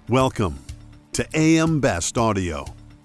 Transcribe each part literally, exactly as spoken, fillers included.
Welcome to A M Best Audio.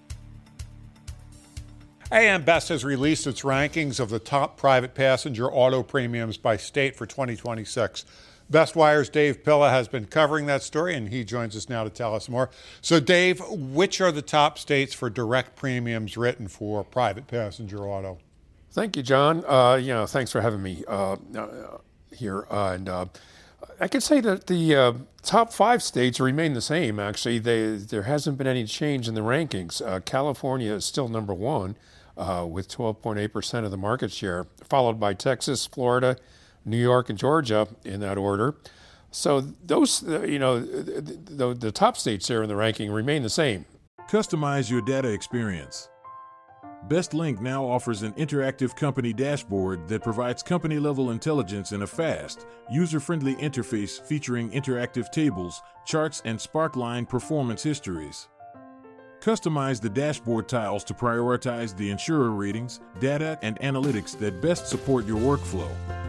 A M Best has released its rankings of the top private passenger auto premiums by state for twenty twenty-six. Best Wire's Dave Pilla has been covering that story, and he joins us now to tell us more. So, Dave, which are the top states for direct premiums written for private passenger auto? Thank you, John. Uh, you know, thanks for having me uh, uh, here. Uh, and uh, I can say that the uh, top five states remain the same. Actually, they, there hasn't been any change in the rankings. Uh, California is still number one uh, with twelve point eight percent of the market share, followed by Texas, Florida, New York, and Georgia in that order. So those, uh, you know, the, the, the top states there in the ranking remain the same. Customize your data experience. BestLink now offers an interactive company dashboard that provides company-level intelligence in a fast, user-friendly interface featuring interactive tables, charts, and Sparkline performance histories. Customize the dashboard tiles to prioritize the insurer ratings, data, and analytics that best support your workflow.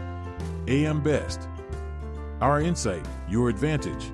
A M Best. Our insight, your advantage.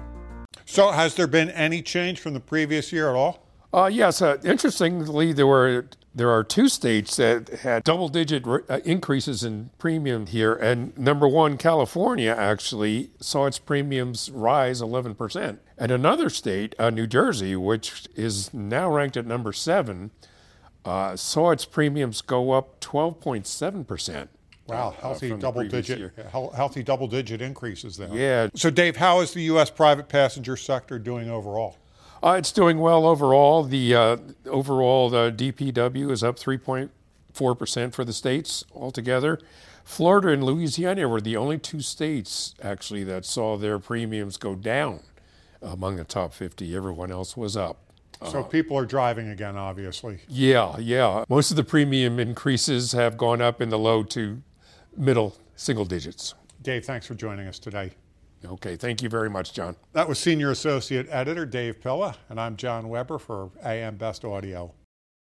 So has there been any change from the previous year at all? Uh, yes. Uh, interestingly, there were there are two states that had double-digit re- uh, increases in premium here, and number one, California, actually saw its premiums rise eleven percent. And another state, uh, New Jersey, which is now ranked at number seven, uh, saw its premiums go up twelve point seven percent. Wow, healthy uh, double-digit, healthy double-digit increases there. Yeah. So, Dave, how is the U S private passenger sector doing overall? Uh, it's doing well overall. The uh, overall the D P W is up three point four percent for the states altogether. Florida and Louisiana were the only two states actually that saw their premiums go down among the top fifty. Everyone else was up. So uh, people are driving again, obviously. Yeah, yeah. Most of the premium increases have gone up in the low to middle single digits. Dave, thanks for joining us today. Okay, thank you very much, John. That was Senior Associate Editor Dave Pilla, and I'm John Weber for A M Best Audio.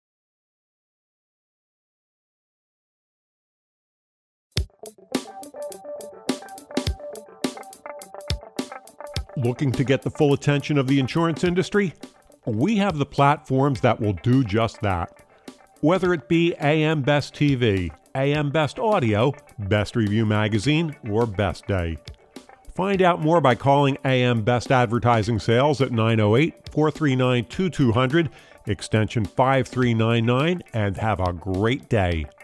Looking to get the full attention of the insurance industry? We have the platforms that will do just that. Whether it be A M Best T V, A M Best Audio, Best Review Magazine, or Best Day. Find out more by calling A M Best Advertising Sales at nine oh eight, four three nine, two two zero zero, extension five three nine nine, and have a great day.